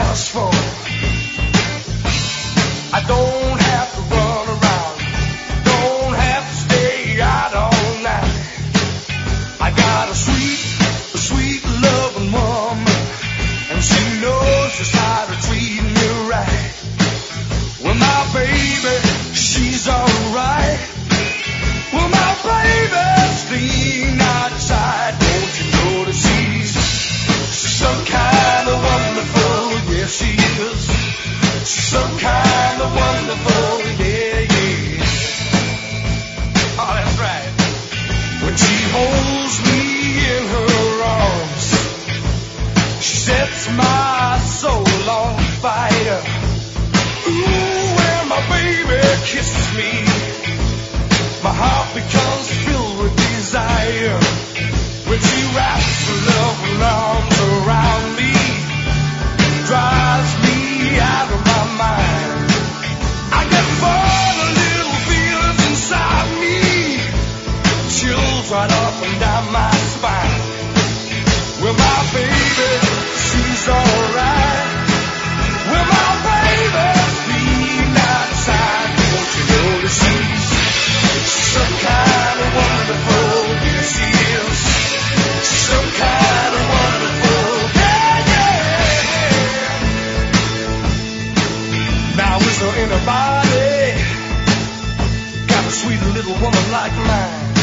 just for. I don't have to run around, don't have to stay out all night. I got a sweet loving woman, and she knows just how to treat me right. Well, my baby, she's alright. Well, my baby's clean outside. Don't you know that she's some kind of wonderful? Yes, she is. Some kind of wonderful, yeah, yeah. Oh, that's right. When she holds me in her arms, she sets my soul on fire. Ooh, when my baby kisses me, my heart becomes filled with desire. When she wraps her loving arms around me, drives me out of my mind. I get fun, little feelings inside me, chills right up and down my spine. Well, my baby, she's alright. Well, my baby's clean outside. Don't you know that she's some kind of wonderful? Yes, she is. Some kind of wonderful. Yeah, yeah. Now, is there anybody got a sweet little woman like mine?